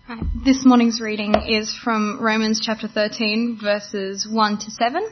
Right. This morning's reading is from Romans chapter 13, verses 1 to 7.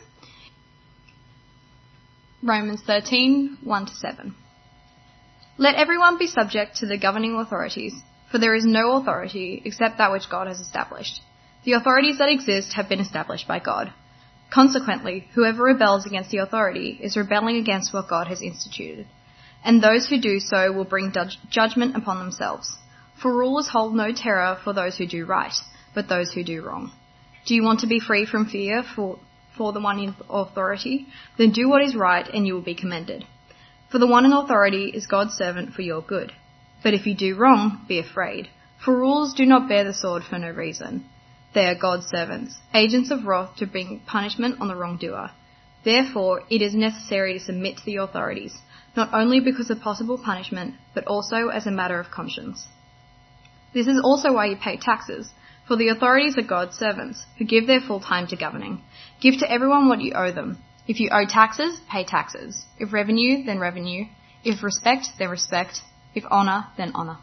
Romans 13, 1 to 7. Let everyone be subject to the governing authorities, for there is no authority except that which God has established. The authorities that exist have been established by God. Consequently, whoever rebels against the authority is rebelling against what God has instituted, and those who do so will bring judgment upon themselves. For rulers hold no terror for those who do right, but those who do wrong. Do you want to be free from fear for the one in authority? Then do what is right, and you will be commended. For the one in authority is God's servant for your good. But if you do wrong, be afraid. For rulers do not bear the sword for no reason. They are God's servants, agents of wrath to bring punishment on the wrongdoer. Therefore, it is necessary to submit to the authorities, not only because of possible punishment, but also as a matter of conscience. This is also why you pay taxes, for the authorities are God's servants, who give their full time to governing. Give to everyone what you owe them. If you owe taxes, pay taxes. If revenue, then revenue. If respect, then respect. If honour, then honour.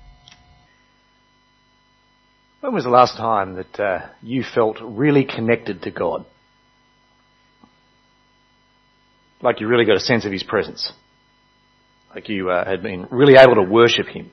When was the last time that you felt really connected to God? Like you really got a sense of His presence? Like you had been really able to worship Him?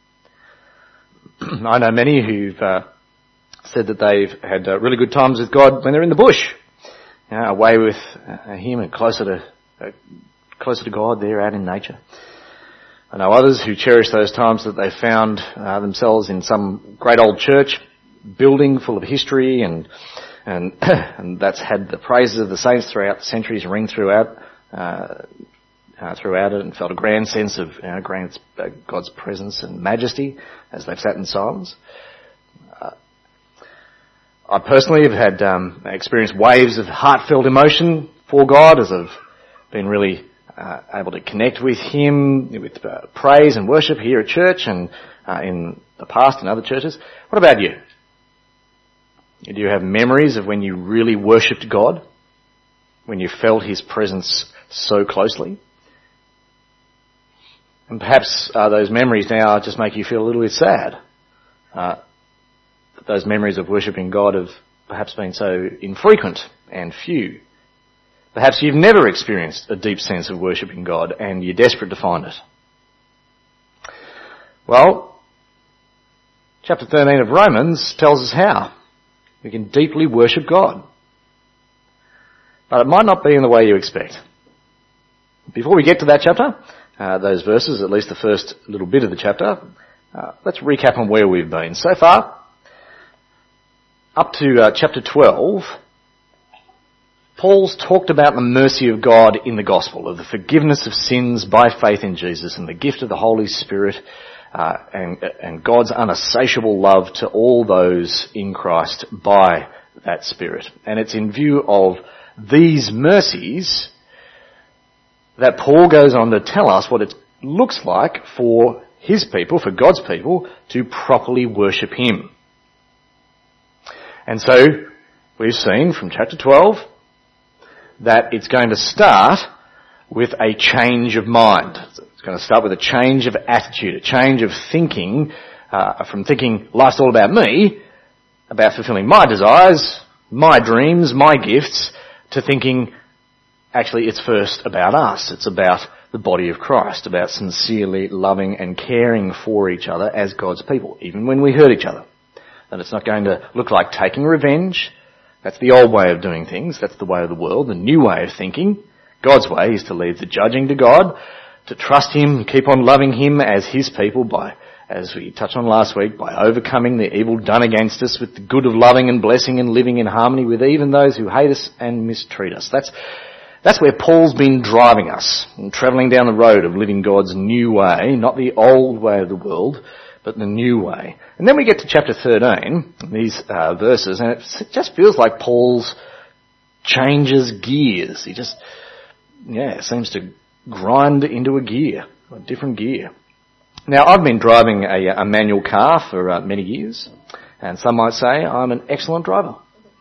I know many who've said that they've had really good times with God when they're in the bush, away with Him and closer to God there out in nature. I know others who cherish those times that they found themselves in some great old church building full of history and that's had the praises of the saints throughout the centuries ring throughout it, and felt a grand sense of God's presence and majesty as they've sat in silence. I personally have had experienced waves of heartfelt emotion for God as I've been really able to connect with Him with praise and worship here at church and in the past in other churches. What about you? Do you have memories of when you really worshipped God? When you felt His presence so closely? And perhaps those memories now just make you feel a little bit sad. That those memories of worshipping God have perhaps been so infrequent and few. Perhaps you've never experienced a deep sense of worshipping God and you're desperate to find it. Well, chapter 13 of Romans tells us how. We can deeply worship God. But it might not be in the way you expect. Before we get to that chapter, those verses, at least the first little bit of the chapter, let's recap on where we've been. So far, up to chapter 12, Paul's talked about the mercy of God in the gospel, of the forgiveness of sins by faith in Jesus and the gift of the Holy Spirit and God's unassatiable love to all those in Christ by that Spirit. And it's in view of these mercies that Paul goes on to tell us what it looks like for his people, for God's people, to properly worship Him. And so, we've seen from chapter 12 that it's going to start with a change of mind. It's going to start with a change of attitude, a change of thinking, from thinking life's all about me, about fulfilling my desires, my dreams, my gifts, to thinking actually it's first about us. It's about the body of Christ, about sincerely loving and caring for each other as God's people, even when we hurt each other. And it's not going to look like taking revenge. That's the old way of doing things. That's the way of the world. The new way of thinking, God's way, is to leave the judging to God, to trust Him, keep on loving Him as His people by, as we touched on last week, by overcoming the evil done against us with the good of loving and blessing and living in harmony with even those who hate us and mistreat us. That's where Paul's been driving us, and travelling down the road of living God's new way, not the old way of the world, but the new way. And then we get to chapter 13, these verses, and it just feels like Paul's changes gears. He just, seems to grind into a gear, a different gear. Now, I've been driving a manual car for many years, and some might say I'm an excellent driver.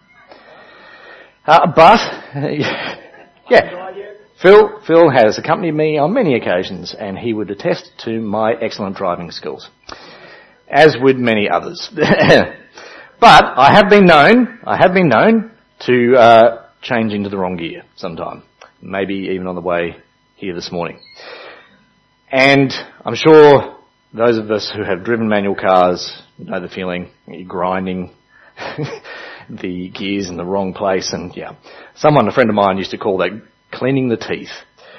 Phil has accompanied me on many occasions, and he would attest to my excellent driving skills. as would many others. But I have been known to change into the wrong gear sometime, maybe even on the way here this morning. And I'm sure those of us who have driven manual cars know the feeling. You're grinding the gears in the wrong place, and a friend of mine used to call that cleaning the teeth.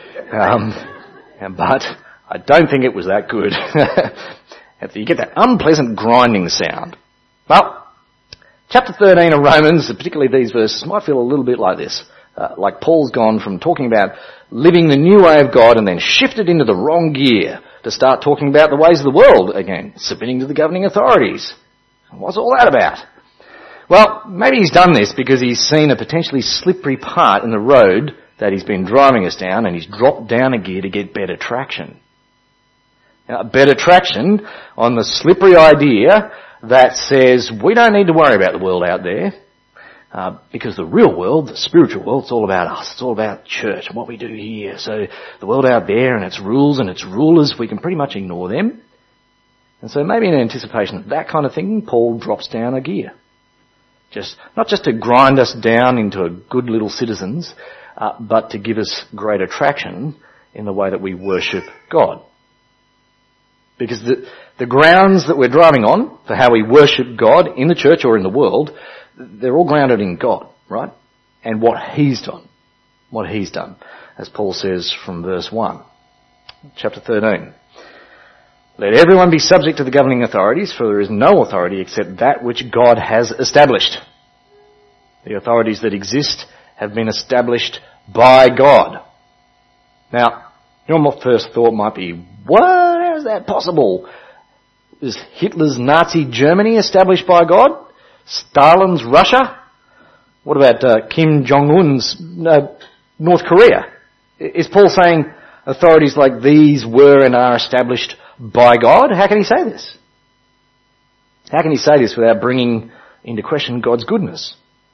But I don't think it was that good. You get that unpleasant grinding sound. Well, chapter 13 of Romans, particularly these verses, might feel a little bit like this. Like Paul's gone from talking about living the new way of God and then shifted into the wrong gear to start talking about the ways of the world again, submitting to the governing authorities. What's all that about? Well, maybe he's done this because he's seen a potentially slippery part in the road that he's been driving us down, and he's dropped down a gear to get better traction. Now, better traction on the slippery idea that says we don't need to worry about the world out there, because the real world, the spiritual world, it's all about us. It's all about church and what we do here. So the world out there and its rules and its rulers, we can pretty much ignore them. And so maybe in anticipation of that kind of thing, Paul drops down a gear. Not just to grind us down into a good little citizens, but to give us greater traction in the way that we worship God. Because the grounds that we're driving on for how we worship God in the church or in the world, they're all grounded in God, right? And what He's done. What He's done. As Paul says from verse 1, chapter 13. Let everyone be subject to the governing authorities, for there is no authority except that which God has established. The authorities that exist have been established by God. Now, your first thought might be, what? How is that possible? Is Hitler's Nazi Germany established by God? Stalin's Russia? What about Kim Jong-un's North Korea? Is Paul saying authorities like these were and are established by God? How can he say this? How can he say this without bringing into question God's goodness?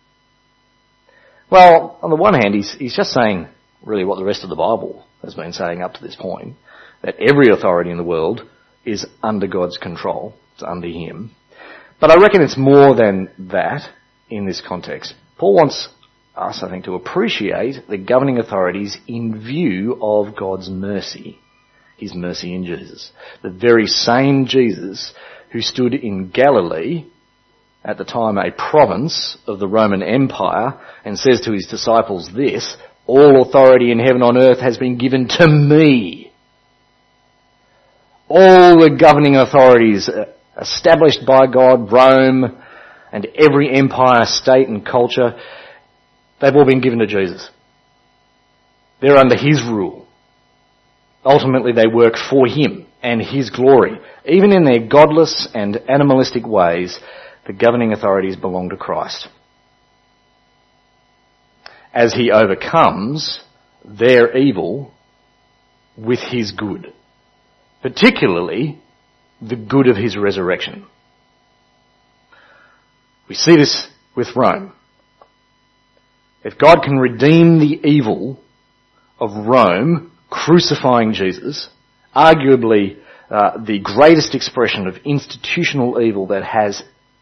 Well, on the one hand, he's just saying really what the rest of the Bible has been saying up to this point, that every authority in the world is under God's control. It's under Him. But I reckon it's more than that in this context. Paul wants us, I think, to appreciate the governing authorities in view of God's mercy. His mercy in Jesus. The very same Jesus who stood in Galilee, at the time a province of the Roman Empire, and says to his disciples this, all authority in heaven and on earth has been given to me. All the governing authorities established by God, Rome, and every empire, state and culture, they've all been given to Jesus. They're under His rule. Ultimately, they work for Him and His glory. Even in their godless and animalistic ways, the governing authorities belong to Christ. As He overcomes their evil with His good, particularly the good of His resurrection. We see this with Rome. If God can redeem the evil of Rome crucifying Jesus, arguably the greatest expression of institutional evil that has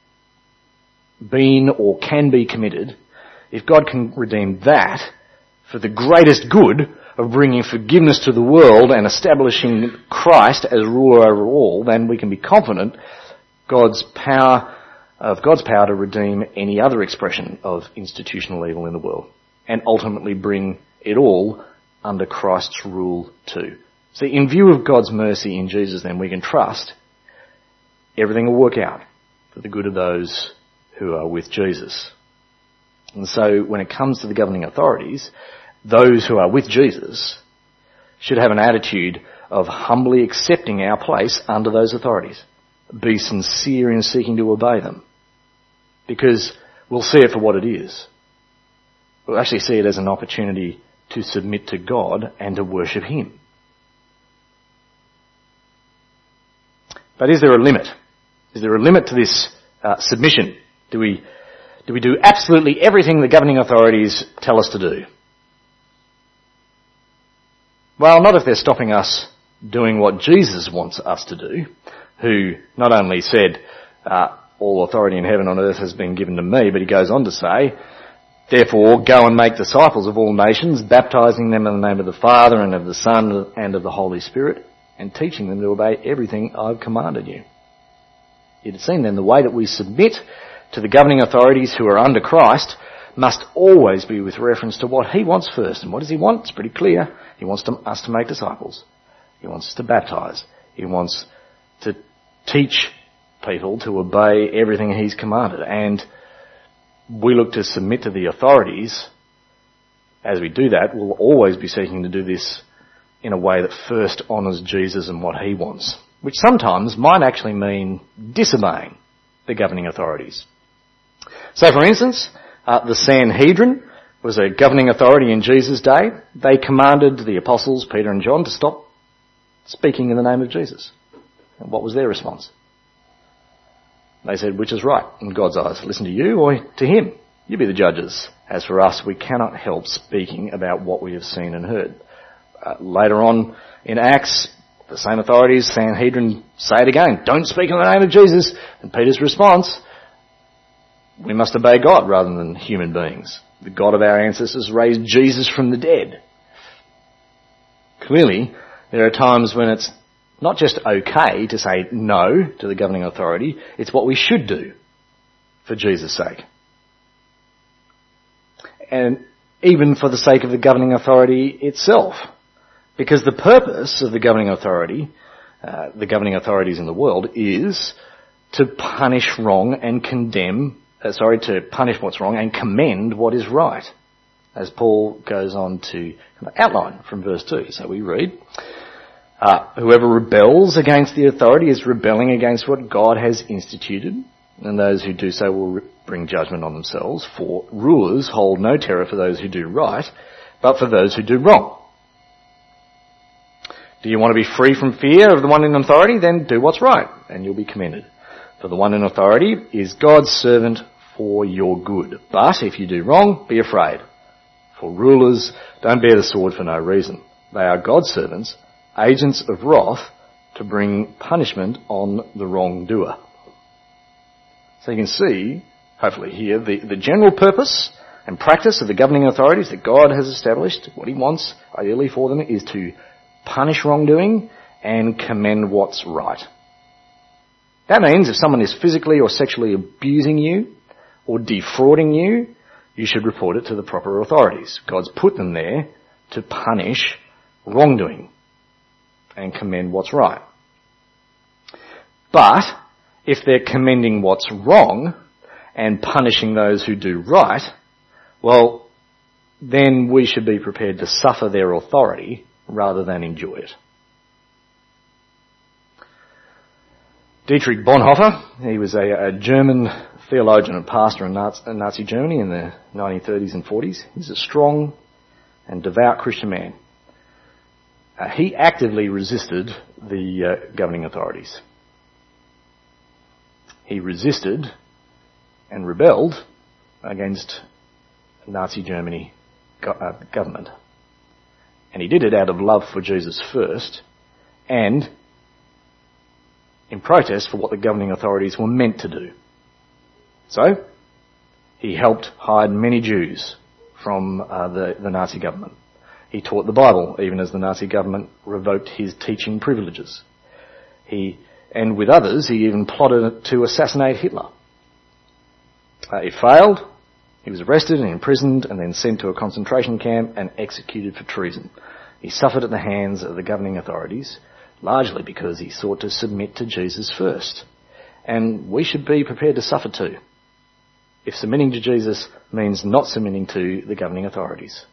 been or can be committed, if God can redeem that for the greatest good of bringing forgiveness to the world and establishing Christ as ruler over all, then we can be confident God's power to redeem any other expression of institutional evil in the world and ultimately bring it all under Christ's rule too. See, in view of God's mercy in Jesus, then we can trust everything will work out for the good of those who are with Jesus. And so when it comes to the governing authorities, those who are with Jesus should have an attitude of humbly accepting our place under those authorities. Be sincere in seeking to obey them. Because we'll see it for what it is. We'll actually see it as an opportunity to submit to God and to worship Him. But is there a limit? Is there a limit to this submission? Do we do absolutely everything the governing authorities tell us to do? Well, not if they're stopping us doing what Jesus wants us to do, who not only said, all authority in heaven and on earth has been given to me, but he goes on to say, therefore go and make disciples of all nations, baptizing them in the name of the Father and of the Son and of the Holy Spirit, and teaching them to obey everything I've commanded you. You'd have seen then the way that we submit to the governing authorities who are under Christ must always be with reference to what he wants first. And what does he want? It's pretty clear. He wants us to make disciples. He wants us to baptize. He wants to teach people to obey everything he's commanded. And we look to submit to the authorities. As we do that, we'll always be seeking to do this in a way that first honours Jesus and what he wants, which sometimes might actually mean disobeying the governing authorities. So, for instance, the Sanhedrin was a governing authority in Jesus' day. They commanded the apostles, Peter and John, to stop speaking in the name of Jesus. And what was their response? They said, which is right in God's eyes? Listen to you or to him? You be the judges. As for us, we cannot help speaking about what we have seen and heard. Later on in Acts, the same authorities, Sanhedrin, say it again. Don't speak in the name of Jesus. And Peter's response, we must obey God rather than human beings. The God of our ancestors raised Jesus from the dead. Clearly, there are times when it's not just okay to say no to the governing authority, it's what we should do for Jesus' sake. And even for the sake of the governing authority itself. Because the purpose of the governing authorities in the world is to punish wrong and to punish what's wrong and commend what is right. As Paul goes on to outline from verse 2. So we read, whoever rebels against the authority is rebelling against what God has instituted, and those who do so will bring judgment on themselves, for rulers hold no terror for those who do right, but for those who do wrong. Do you want to be free from fear of the one in authority? Then do what's right, and you'll be commended. For the one in authority is God's servant for your good. But if you do wrong, be afraid. For rulers don't bear the sword for no reason. They are God's servants, agents of wrath, to bring punishment on the wrongdoer. So you can see, hopefully here, the general purpose and practice of the governing authorities that God has established. What he wants, ideally for them, is to punish wrongdoing and commend what's right. That means if someone is physically or sexually abusing you or defrauding you, you should report it to the proper authorities. God's put them there to punish wrongdoing and commend what's right. But if they're commending what's wrong and punishing those who do right, well, then we should be prepared to suffer their authority rather than enjoy it. Dietrich Bonhoeffer, he was a German theologian and pastor in Nazi Germany in the 1930s and 40s. He's a strong and devout Christian man. He actively resisted the governing authorities. He resisted and rebelled against Nazi Germany government. And he did it out of love for Jesus first and in protest for what the governing authorities were meant to do. So, he helped hide many Jews from the Nazi government. He taught the Bible, even as the Nazi government revoked his teaching privileges. And with others, he even plotted to assassinate Hitler. It failed. He was arrested and imprisoned and then sent to a concentration camp and executed for treason. He suffered at the hands of the governing authorities, largely because he sought to submit to Jesus first. And we should be prepared to suffer too, if submitting to Jesus means not submitting to the governing authorities.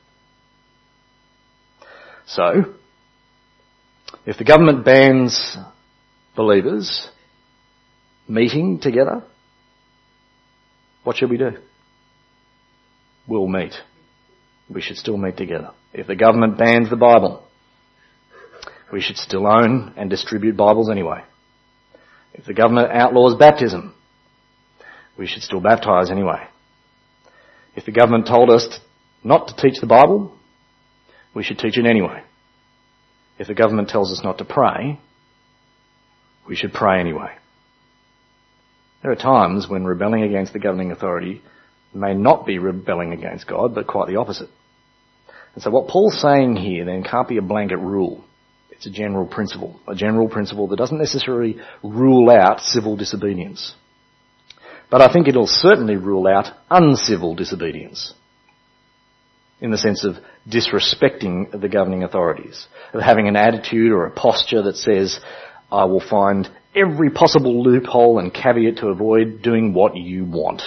So, if the government bans believers meeting together, what should we do? We'll meet. We should still meet together. If the government bans the Bible, we should still own and distribute Bibles anyway. If the government outlaws baptism, we should still baptise anyway. If the government told us not to teach the Bible, we should teach it anyway. If the government tells us not to pray, we should pray anyway. There are times when rebelling against the governing authority may not be rebelling against God, but quite the opposite. And so what Paul's saying here then can't be a blanket rule. It's a general principle that doesn't necessarily rule out civil disobedience. But I think it'll certainly rule out uncivil disobedience, in the sense of disrespecting the governing authorities, of having an attitude or a posture that says, I will find every possible loophole and caveat to avoid doing what you want.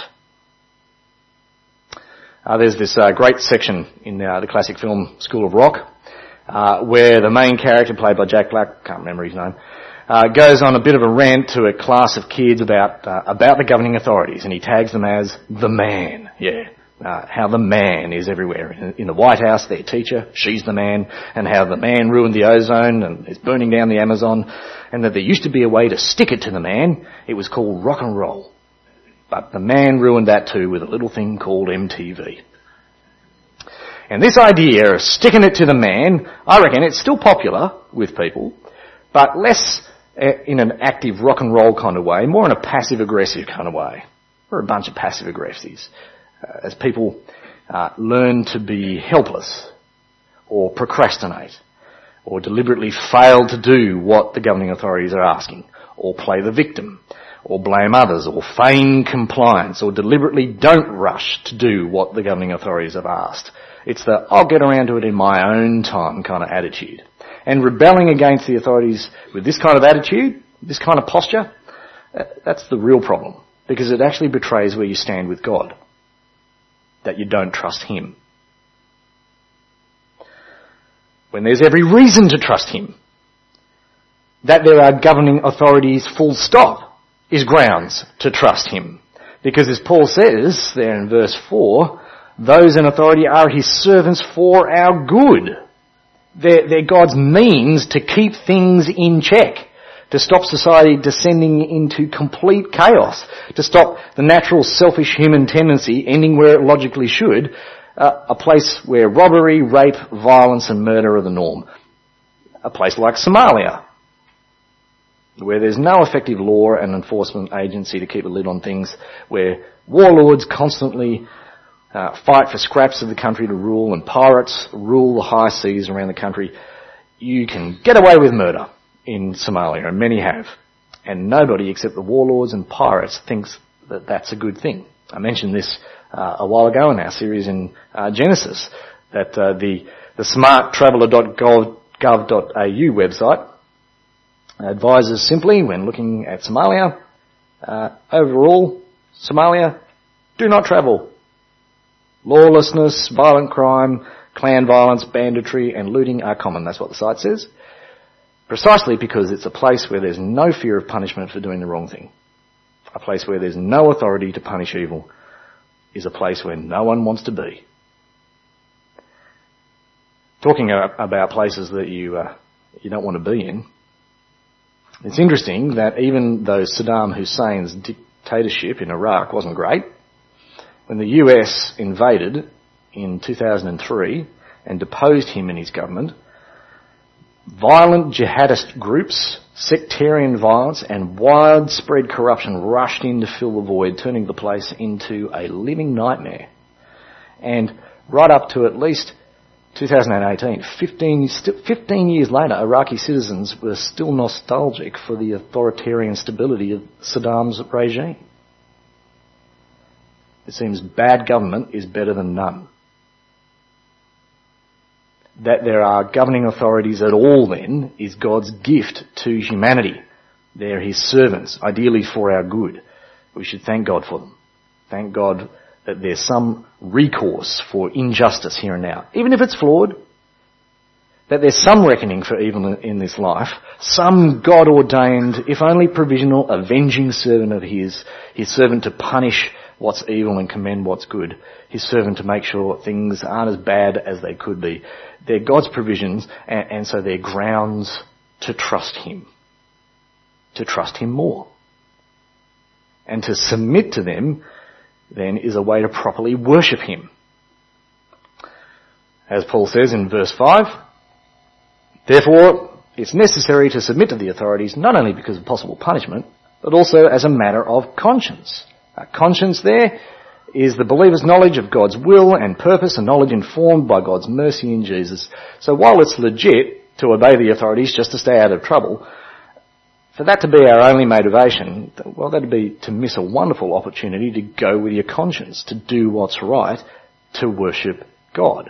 There's this great section in the classic film School of Rock, where the main character, played by Jack Black, can't remember his name, goes on a bit of a rant to a class of kids about the governing authorities, and he tags them as the man. How the man is everywhere. In the White House, their teacher, she's the man, and how the man ruined the ozone and is burning down the Amazon, and that there used to be a way to stick it to the man. It was called rock and roll. But the man ruined that too with a little thing called MTV. And this idea of sticking it to the man, I reckon it's still popular with people, but less in an active rock and roll kind of way, more in a passive-aggressive kind of way. We're a bunch of passive-aggressives. As people learn to be helpless, or procrastinate, or deliberately fail to do what the governing authorities are asking, or play the victim, or blame others, or feign compliance, or deliberately don't rush to do what the governing authorities have asked. It's the I'll get around to it in my own time kind of attitude. And rebelling against the authorities with this kind of attitude, this kind of posture, that's the real problem. Because it actually betrays where you stand with God. That you don't trust Him. When there's every reason to trust Him. That there are governing authorities full stop is grounds to trust Him. Because as Paul says there in verse 4, those in authority are His servants for our good. They're God's means to keep things in check, to stop society descending into complete chaos, to stop the natural selfish human tendency ending where it logically should, a place where robbery, rape, violence and murder are the norm. A place like Somalia, where there's no effective law and enforcement agency to keep a lid on things, where warlords constantly fight for scraps of the country to rule, and pirates rule the high seas around the country. You can get away with murder in Somalia, and many have. And nobody except the warlords and pirates thinks that that's a good thing. I mentioned this a while ago in our series in Genesis, that the smarttraveller.gov.au website advises simply, when looking at Somalia, overall, Somalia, do not travel. Lawlessness, violent crime, clan violence, banditry and looting are common. That's what the site says. Precisely because it's a place where there's no fear of punishment for doing the wrong thing. A place where there's no authority to punish evil is a place where no one wants to be. Talking about places that you don't want to be in, it's interesting that even though Saddam Hussein's dictatorship in Iraq wasn't great, when the US invaded in 2003 and deposed him and his government, violent jihadist groups, sectarian violence and widespread corruption rushed in to fill the void, turning the place into a living nightmare. And right up to at least 2018, 15 years later, Iraqi citizens were still nostalgic for the authoritarian stability of Saddam's regime. It seems bad government is better than none. That there are governing authorities at all then is God's gift to humanity. They're His servants, ideally for our good. We should thank God for them. Thank God that there's some recourse for injustice here and now, even if it's flawed. That there's some reckoning for evil in this life, some God-ordained, if only provisional, avenging servant of His servant to punish what's evil and commend what's good, His servant to make sure things aren't as bad as they could be. They're God's provisions, and so they're grounds to trust Him more. And to submit to them, then, is a way to properly worship Him. As Paul says in verse 5, therefore, it's necessary to submit to the authorities not only because of possible punishment, but also as a matter of conscience. Conscience there is the believer's knowledge of God's will and purpose, a knowledge informed by God's mercy in Jesus. So while it's legit to obey the authorities just to stay out of trouble, for that to be our only motivation, well, that'd be to miss a wonderful opportunity to go with your conscience, to do what's right, to worship God.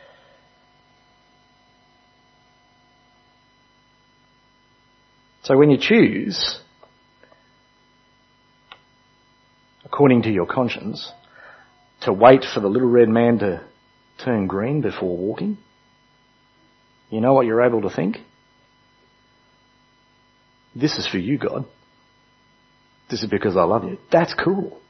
So when you choose, according to your conscience, to wait for the little red man to turn green before walking, you know what you're able to think? This is for you, God. This is because I love you. That's cool.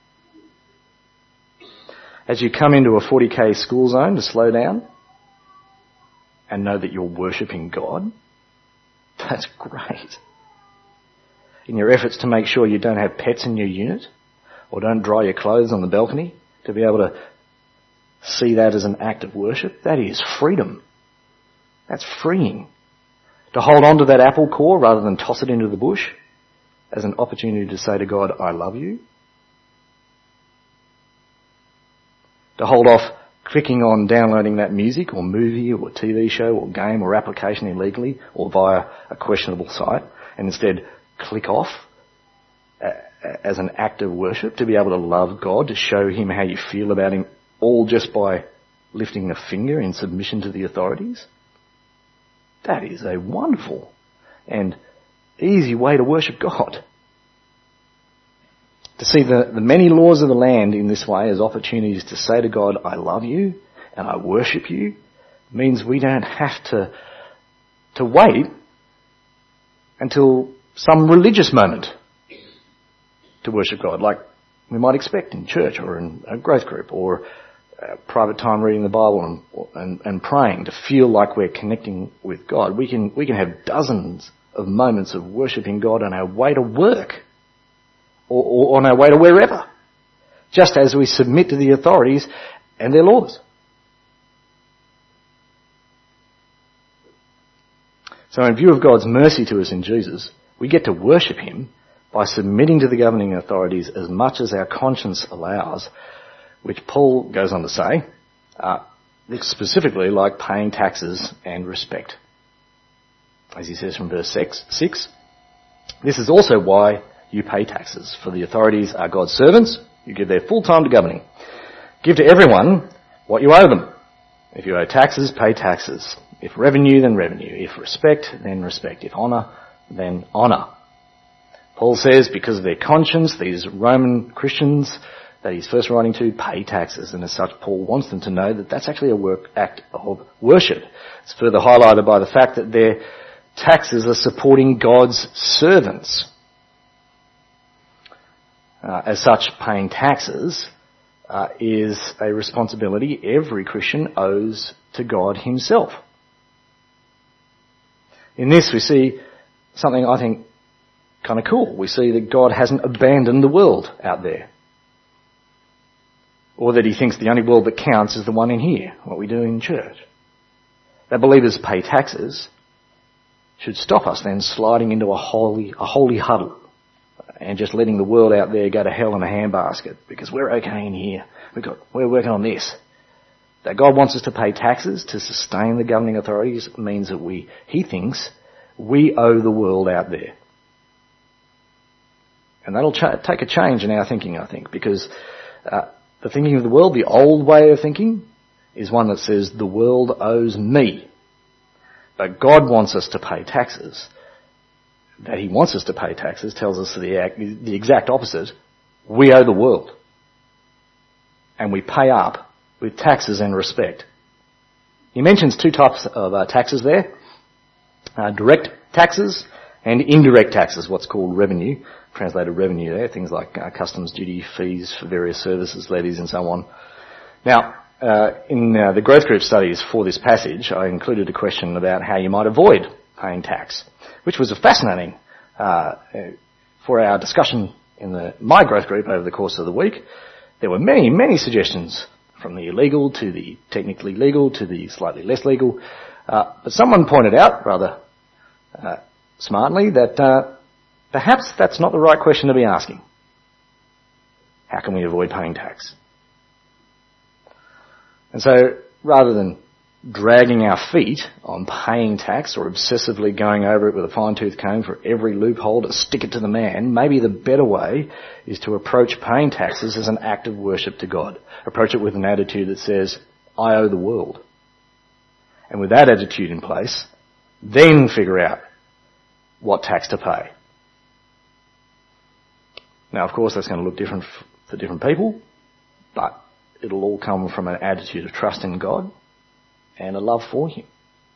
As you come into a 40k school zone to slow down and know that you're worshipping God, that's great. In your efforts to make sure you don't have pets in your unit or don't dry your clothes on the balcony, to be able to see that as an act of worship, that is freedom. That's freeing. To hold on to that apple core rather than toss it into the bush as an opportunity to say to God, I love you. To hold off clicking on downloading that music or movie or TV show or game or application illegally or via a questionable site and instead click off as an act of worship, to be able to love God, to show him how you feel about him, all just by lifting a finger in submission to the authorities. That is a wonderful and easy way to worship God. To see the many laws of the land in this way as opportunities to say to God, I love you and I worship you, means we don't have to wait until some religious moment to worship God, like we might expect in church or in a growth group or private time reading the Bible and praying, to feel like we're connecting with God. We can have dozens of moments of worshipping God on our way to work or on our way to wherever, just as we submit to the authorities and their laws. So in view of God's mercy to us in Jesus, we get to worship him by submitting to the governing authorities as much as our conscience allows, which Paul goes on to say, looks specifically like paying taxes and respect. As he says from verse 6, this is also why you pay taxes, for the authorities are God's servants. You give their full time to governing. Give to everyone what you owe them. If you owe taxes, pay taxes. If revenue, then revenue. If respect, then respect. If honour, then honour. Paul says because of their conscience, these Roman Christians that he's first writing to pay taxes, and as such Paul wants them to know that that's actually a act of worship. It's further highlighted by the fact that their taxes are supporting God's servants. As such, paying taxes is a responsibility every Christian owes to God himself. In this we see something I think kind of cool. We see that God hasn't abandoned the world out there, or that he thinks the only world that counts is the one in here, what we do in church. That believers pay taxes should stop us then sliding into a holy huddle and just letting the world out there go to hell in a handbasket because we're okay in here. We're working on this. That God wants us to pay taxes to sustain the governing authorities means that he thinks we owe the world out there. And that'll take a change in our thinking, I think, because the thinking of the world, the old way of thinking, is one that says the world owes me. But God wants us to pay taxes. That he wants us to pay taxes tells us the exact opposite. We owe the world. And we pay up with taxes and respect. He mentions two types of taxes there. Direct taxes and indirect taxes, what's called revenue, translated revenue there, things like customs duty, fees for various services, levies and so on. Now, in the growth group studies for this passage, I included a question about how you might avoid paying tax, which was a fascinating for our discussion in my growth group over the course of the week. There were many, many suggestions, from the illegal to the technically legal to the slightly less legal. But someone pointed out, rather smartly that perhaps that's not the right question to be asking. How can we avoid paying tax? And so, rather than dragging our feet on paying tax or obsessively going over it with a fine-tooth comb for every loophole to stick it to the man, maybe the better way is to approach paying taxes as an act of worship to God. Approach it with an attitude that says, I owe the world. And with that attitude in place, then figure out what tax to pay. Now, of course, that's going to look different for different people, but it'll all come from an attitude of trust in God and a love for Him.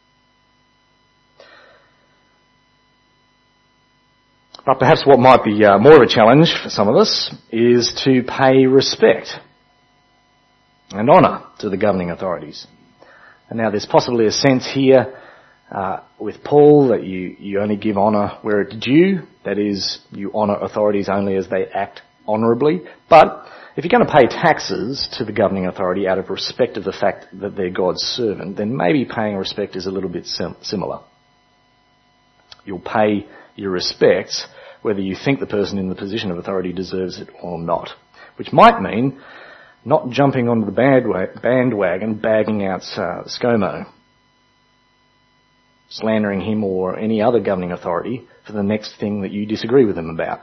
But perhaps what might be more of a challenge for some of us is to pay respect and honour to the governing authorities. And now there's possibly a sense here with Paul that you only give honour where it's due, that is, you honour authorities only as they act honourably. But if you're going to pay taxes to the governing authority out of respect of the fact that they're God's servant, then maybe paying respect is a little bit similar. You'll pay your respects whether you think the person in the position of authority deserves it or not, which might mean not jumping onto the bandwagon, bagging out ScoMo, slandering him or any other governing authority for the next thing that you disagree with them about.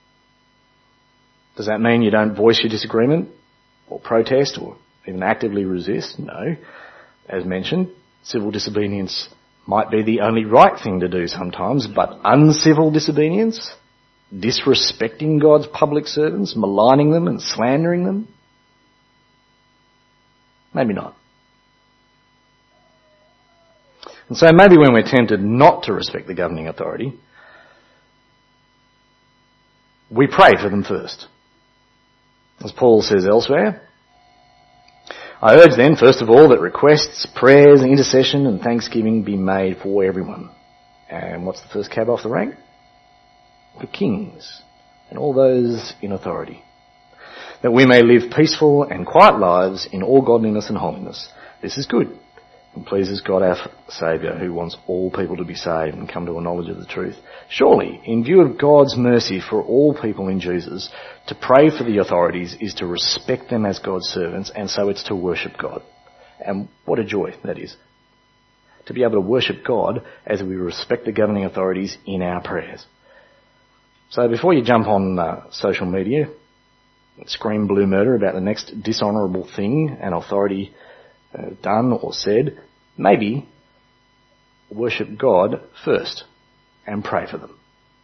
Does that mean you don't voice your disagreement or protest or even actively resist? No. As mentioned, civil disobedience might be the only right thing to do sometimes, but uncivil disobedience, disrespecting God's public servants, maligning them and slandering them, maybe not. And so maybe when we're tempted not to respect the governing authority, we pray for them first. As Paul says elsewhere, I urge then, first of all, that requests, prayers, intercession and thanksgiving be made for everyone. And what's the first cab off the rank? For kings and all those in authority, that we may live peaceful and quiet lives in all godliness and holiness. This is good and pleases God our Saviour, who wants all people to be saved and come to a knowledge of the truth. Surely, in view of God's mercy for all people in Jesus, to pray for the authorities is to respect them as God's servants, and so it's to worship God. And what a joy that is, to be able to worship God as we respect the governing authorities in our prayers. So before you jump on social media, scream blue murder about the next dishonourable thing an authority done or said, maybe worship God first and pray for them.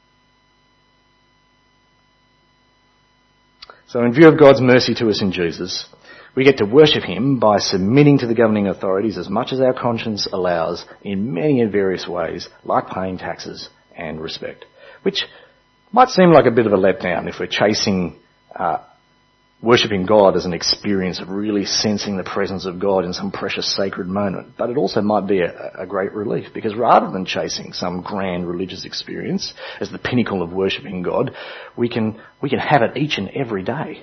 So in view of God's mercy to us in Jesus, we get to worship Him by submitting to the governing authorities as much as our conscience allows in many and various ways, like paying taxes and respect, which might seem like a bit of a letdown if we're chasing worshipping God as an experience of really sensing the presence of God in some precious sacred moment. But it also might be a great relief, because rather than chasing some grand religious experience as the pinnacle of worshipping God, we can have it each and every day,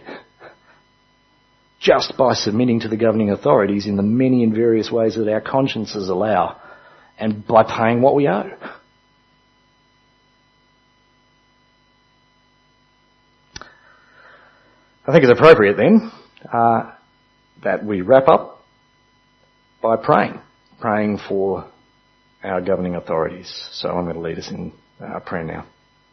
just by submitting to the governing authorities in the many and various ways that our consciences allow, and by paying what we owe. I think it's appropriate then that we wrap up by praying for our governing authorities. So I'm going to lead us in prayer now.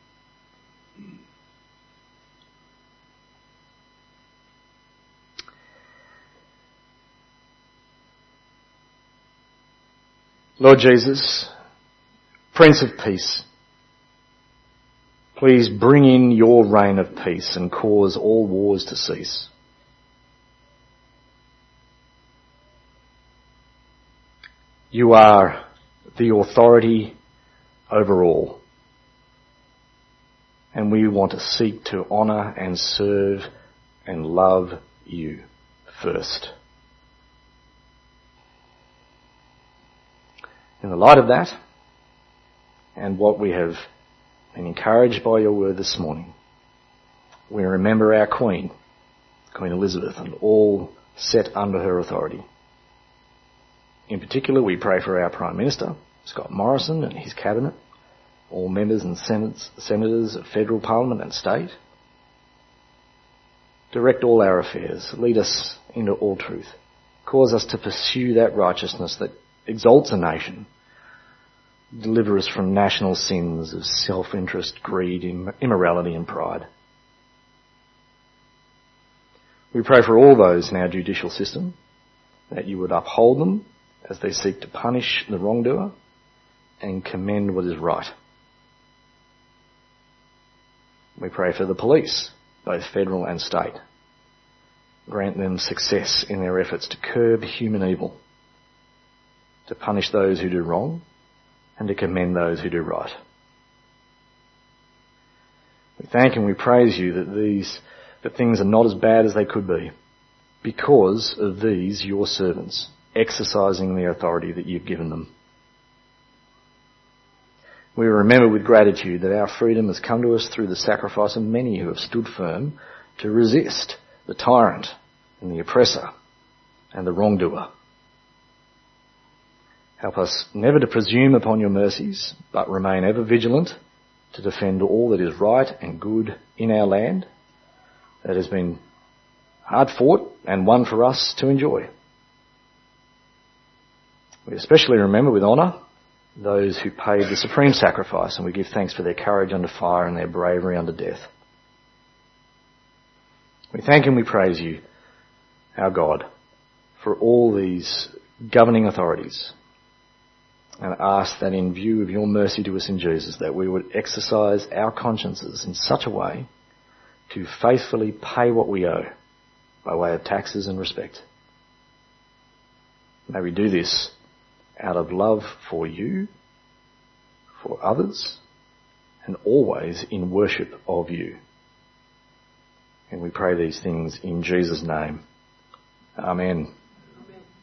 Lord Jesus, Prince of Peace, please bring in your reign of peace and cause all wars to cease. You are the authority over all, and we want to seek to honour and serve and love you first. In the light of that, and what we have been encouraged by your word this morning, we remember our Queen, Queen Elizabeth, and all set under her authority. In particular, we pray for our Prime Minister, Scott Morrison, and his cabinet, all members and senators of federal parliament and state. Direct all our affairs. Lead us into all truth. Cause us to pursue that righteousness that exalts a nation. Deliver us from national sins of self-interest, greed, immorality and pride. We pray for all those in our judicial system, that you would uphold them as they seek to punish the wrongdoer and commend what is right. We pray for the police, both federal and state. Grant them success in their efforts to curb human evil, to punish those who do wrong and to commend those who do right. We thank and we praise you that things are not as bad as they could be because of these, your servants, exercising the authority that you've given them. We remember with gratitude that our freedom has come to us through the sacrifice of many who have stood firm to resist the tyrant and the oppressor and the wrongdoer. Help us never to presume upon your mercies, but remain ever vigilant to defend all that is right and good in our land that has been hard fought and won for us to enjoy. We especially remember with honour those who paid the supreme sacrifice, and we give thanks for their courage under fire and their bravery under death. We thank and we praise you, our God, for all these governing authorities, and ask that in view of your mercy to us in Jesus, that we would exercise our consciences in such a way to faithfully pay what we owe by way of taxes and respect. May we do this out of love for you, for others, and always in worship of you. And we pray these things in Jesus' name. Amen.